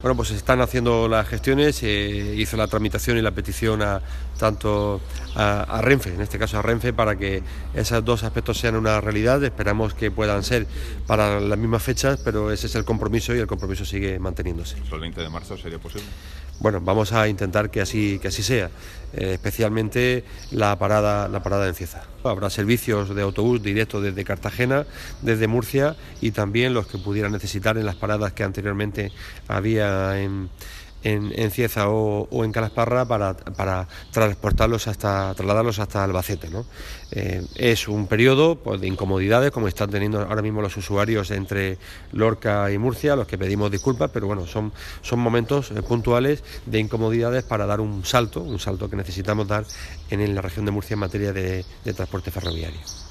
Bueno, pues se están haciendo las gestiones, hizo la tramitación y la petición tanto a Renfe, en este caso a Renfe, para que esos dos aspectos sean una realidad. Esperamos que puedan ser para las mismas fechas, pero ese es el compromiso y el compromiso sigue manteniéndose. ¿El 20 de marzo sería posible? Bueno, vamos a intentar que así sea, especialmente la parada en Cieza. Habrá servicios de autobús directo desde Cartagena, desde Murcia y también los que pudieran necesitar en las paradas que anteriormente había en Cieza o en Calasparra para trasladarlos hasta Albacete, ¿no? Es un periodo pues, de incomodidades como están teniendo ahora mismo los usuarios entre Lorca y Murcia, a los que pedimos disculpas, pero bueno, son momentos puntuales de incomodidades para dar un salto que necesitamos dar en la región de Murcia en materia de transporte ferroviario.